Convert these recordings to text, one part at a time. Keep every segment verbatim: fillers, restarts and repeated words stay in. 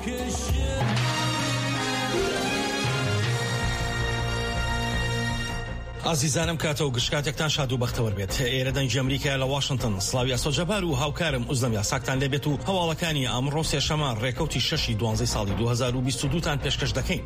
عزیزانم کاتەوە گشتکاتێکتان شاد و بەختەوەر بێت. ئێرە دەنگی ئەمریکا لە واشنگتن. سڵاوی ئەسۆجەبار و هاوکارم ئوزدەم یاساکتان لێبێت و هەواڵەکانی ئەمڕۆ سێشەمە ڕێکەوتی شەشی دوانزەی ساڵی دوو هەزار و بیست و دوو تان پێشکەش دەکەین.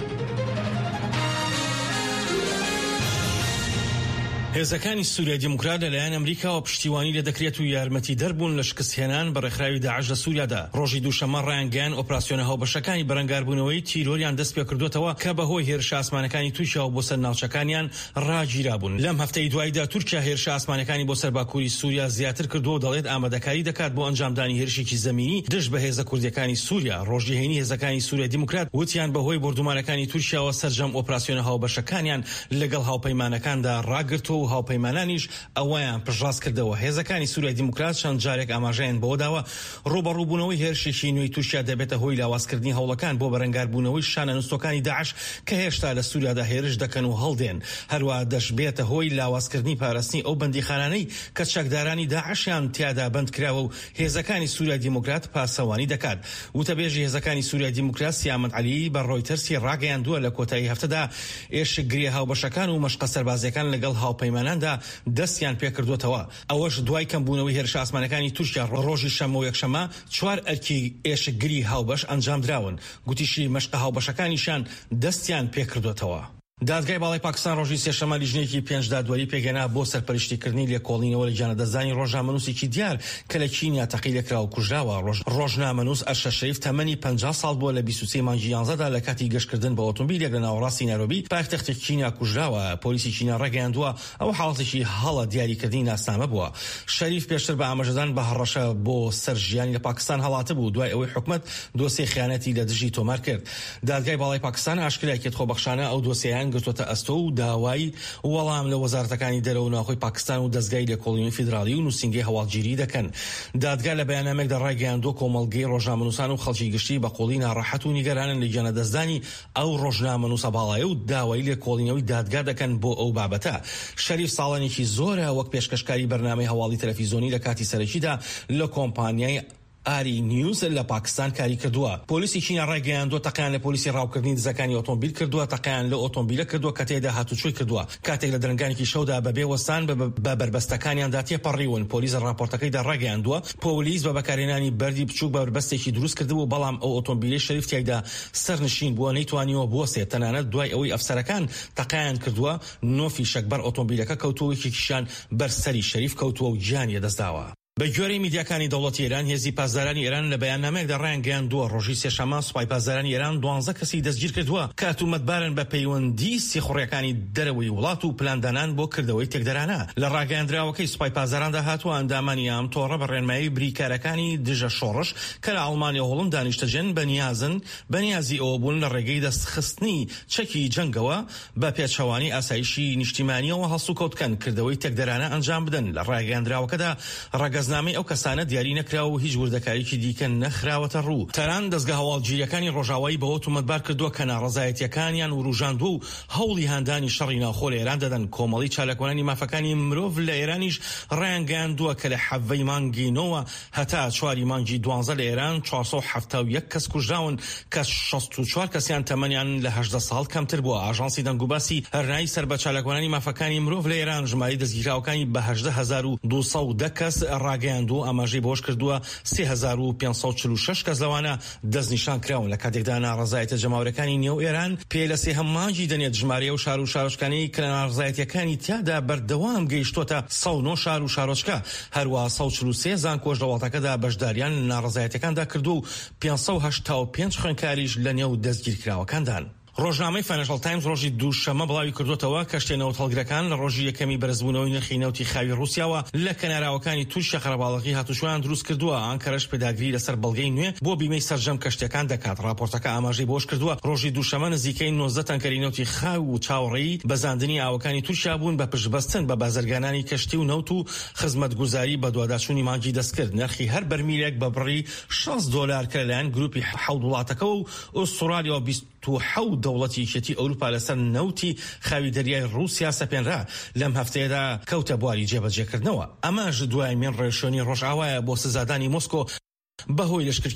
هێزەکانی سووریا دیموکرات لەلایەن ئەمریکاوە پشتیوانی لێ دەکرێت و یارمەتی دەربوون لە شکستهێنان بە ڕێکخراوی داعش لە سووریادا. ڕۆژی دووشەمە ڕایانگەیان ئۆپراسیۆنە هاوبەشەکانی بەرەنگاربوونەوەی تیرۆریان دەست پێ کردوتەوە کە بەهۆی هێرشە ئاسمانەکانی تورکیاوە بۆ سەر ناوچەکانیان ڕاگیرابوون. لەم هەفتەی دواییدا تورکیا هێرشە ئاسمانەکانی بۆ سەر باکووری سووریا زیاتر کردو و دەڵێت ئامادەکاری دەکات بۆ ئەنجامدانی هێرشێکی زەمینی دژ بە هێزە کوردیەکانی سووریا. ڕۆژی هەینی هێزەکانی سووریا دیموکرات وتیان بەهۆی بردومانەکانی تورکیاوە سەرجەم ئۆپراسیۆنە هاوبەشەکانیان لەگەڵ هاوپەیمانەکاندا ڕاگرتووە و هاوپەیمانانیش ئەوەیان پشتڕاست کردەوە. هێزەکانی سووریا دیموکرات چەند جارێک ئاماژەیان بۆ داوە ڕوبەڕووبوونەوەی هێرشێکی نوێی تورکیا دەبێتە هۆی لاوازکردنی هەوڵەکان بۆ بەرەنگاربوونەوەی شانە نوستۆکانی داعش کە هێشتا لە سووریادا هێرش دەکەن و هەڵدێن. هەروە دەشبێتە هۆی لاوازکردنی پاراستنی ئەو بەندیخانانەی کە چەکدارانی داعشیان تیادا بند کراوە و هێزەکانی سووریا دیموکرات پاسەوانی دەکات. وتەبێژی هێزەکانی سووریا دیموکرات سیامەند عەلی بە ڕۆیتەرسی ڕاگەیاندووە لە کۆتایی هەفتەدا ئێشکگریە هاوبەشەکان و مەشقە سەربازیەکان لەگەڵ هاوپەیماناندا دەستیان پێ کردوتەوە. ئەوەش دوای کەمبوونەوەی هێرشە ئاسمانەکانی تورکیا ڕۆژی شەمە و یەکشەمە چوار ئەرکی ئێشکگری هاوبەش ئەنجام دراون. گوتیشی مەشقە هاوبەشەکانیشان دەستیان پێ کردوتەوە. دادگای باڵای پاکستان ڕۆژی سێشەمە لیژنەیەکی پێنج دادوەری پێگەنا بۆ سەرپەرشتیکردنی لێکۆڵینەوە لە جانەدەزانی ڕۆژنامەنووسێکی دیار کە لە چینیا تەقی لێکرا و کوژراوە. ڕۆژنامەنووس ئەرشە شەریف تەمەنی پەنجا ساڵ بووە لە بیست و سێ مانگی یانزەدا لە کاتی گەشتکردن بە ئۆتۆمبیلێک لە ناوەڕاستی نایرۆبی پایتەختی چینیا کوژراوە. پۆلیسی چینیا ڕاگەیاندووە ئەو حاڵەتێکی هەڵە دیاریکردنی ناسنامە بووە. شەریف پێشتر بە ئاماژەدان بە هەڕەشە بۆ سەر ژیانی لە پاکستان هەڵاتە بوو دوای ئەوەی حکومەت دۆسیە خیانەتی لە دژی تۆمار کرد. دادگای باڵای پاکستان ئاشکرایەتی خۆبەخشانە ئەو دۆسیەیان گرتوتە ئەستۆ و داوای وەڵام لە وەزارەتەکانی دەرەوە ناوخۆی پاکستان و دەستگای لێکۆڵینەوەی فیدراڵی و نووسینگەی هەواڵگیری دەکەن. دادگا لە بەیاننامێکدا ڕاگەیاندووە کۆمەڵگەی ڕۆژنامەنووسان و خەڵکی گشتی بە قۆڵی ناڕەحەت و نیگەرانن لە جانەدەستدانی ئەو ڕۆژنامەنووسە باڵایە و داوای لێکۆڵینەوەی دادگا دەکەن بۆ ئەو بابەتە. شەریف ساڵانێکی زۆرە وەک پێشکەشکاری بەرنامەی هەواڵی تەلەڤیزۆنی لە کاتی سەرەکیدا لە کۆمپانیای ئاری نیوز لە پاکستان کاری کردووە. پۆلیسی چینیا ڕاگەیاندووە تەقیان لە پۆلیسی ڕاوکردنی دزەکانی ئۆتۆمبیل کردووە، تەقیان لە ئۆتۆمبیلە کردووە کە تێدا هاتوچۆی کردووە. کاتێک لە درنگانێکی شەودا بەبێ وەستان بە بربەستەکانیاندا تێپەڕیون. پۆلیس ڕاپۆرتەکەیدا ڕاگەیاندووە پۆلیس بە بەکارهێنانی بەردی بچووک بە بربەستێکی دروست کردبوو، بەڵام ئەو ئۆتۆمبیلی شەریف تێدا سەرنشین بووە نەیتوانیوە بوەسێت. تەنانەت دوای ئەوەی ئەفسەرەکان تەقیان کردووە نۆفی شەکبەر ئۆتۆمبیلەکە کەوتووەیەکیشان بەرسەری شەریف کەوتووە و گیانی دەستداوە. بە گوێرەی میدیاکانی دەوڵەتی ئێران هێزی پاسدارانی ئێران لە بەیاننامەیەکدا ڕایانگەیاندووە ڕۆژی سێشەمە سوپای پاسدارانی ئێران دوانزە کەسی دەستگیر کردووە کە تۆمەتبارن بە پەیوەندی سێخوڕیەکانی دەرەوەی وڵات و پلاندانان بۆ کردەوەی تێکدەرانە. لە ڕاگەیاندراوەکەی سوپای پاسداراندا هاتووە ئەندامانی ئەم تۆڕە بە ڕێنمایی بریکارەکانی دژە شۆڕش کە لە ئەڵمانیا و هۆڵند دانیشتەجێن بەنیازن بەنیازی ئەوە بوون لە ڕێگەی دەستخستنی چەکی جەنگەوە بە پێچەوانی ئاسایشی نیشتیمانیەوە هەڵسوکەوتکەن کردەوەی تێکدەرانە ئەنجام بدەن. لە ڕاگەیاندراوەکەدا ڕەگەزنامەی ئەو کەسانە دیاری نەکراوە و هیچ وردەکاریکی دیکە نەخراوەتە ڕوو. تەران دەستگا هەواڵگیریەکانی ڕۆژاوایی بەوە تومەتبار کردووە کە ناڕەزایەتیەکانیان وروژاندووە و هەوڵی هاندانی شەڕی ناوخۆ لە ئێران دەدەن. کۆمەڵی چالاکۆنانی مافەکانی مرۆڤ لە ئێرانیش ڕایانگەیاندووە کە لە حەڤەی مانگی نۆوە هەتا چواری مانگی دوانزە لە ئێران چوارسەد و حەڤتا و یەک کەس کوژراون کە شەست و چوار کەسیان تەمەنیان لە هەژدە ساڵ کەمتر بووە. ئاژانسی دەنگوباسی هەرنایی سەر بە چالاکۆنانی مافەکانی مرۆڤ لە ئێران ژماری دەستگیراوەکانی بە هەژدە هەزار و دووسەد و دە کەس ڕاگەیاندووە. ئاماژەی بۆش کردووە سێ هەزار و پێنج سەد و چل و شەش کەس لەوانە دەستنیشان کراون. لە کاتێکدا ناڕەزایەتە جەماوەرەکانی نێو ئێران پێ لە سێ هەممانگی دەنێت ژمارە و شار و شارۆچکانی کە ناڕەزایەتیەکانی تیادا بەردەوام گەیشتوتە سەد و نۆ شار و شارۆچکە. هەروەها سەد و چل و سێ زانکۆش لە وڵاتەکەدا بەشداریان لە ناڕەزایەتیەکاندا کردو و پێنج سەد و هەشتا و پێنج خوێندکاریش لە نێو دەستگیرکراوەکاندان. ڕۆژنامەی فاینانشال تایمز ڕۆژی دووشەمە بڵاوی کردوتەوە کە شتێنەوت هەڵگرەکان لە ڕۆژی یەکەمی بەرزبوونەوەی نرخی نەوتی خاوی رووسیاوە لە کەناراوەکانی تورکیا خەرەباڵغی هاتوچۆیان دروست کردووە. ئانکەرەش پێداگیری لەسەر بەڵگەی نوێ بۆ بیمەی سەرجەم کەشتەکان دەکات. راپۆرتەکە ئاماژەی بۆش کردووە ڕۆژی دووشەمە نزیکەی نۆزدە تەنکەری نەوتی خاو و چاوەڕێی بەزاندنی ئاوەکانی تورکیا بوون بە پشتبەستن بە بازرگانانی کەشتی و نەوت و خزمەتگوزاری بە دوواداچوونی مانگی دەستکرد. نرخی هەر بەرمیلێک بە بڕی شەست دۆلار کە لەلایەن گروپی حەوت وڵاتەکە و ئوسترالیا و بیست و حەوت دەوڵەتی یەکێتی ئەوروپا لەسەر نەوتی خاوی دەریای رووسیا سەپێنرا. لەم هەفتەیەدا کەوتە بواری جێبەجێکردنەوە. ئەمەش دوای مێن ڕێشۆنی ڕۆژئاوایە بۆ سزادانی مۆسکۆ بەهۆی لەشکر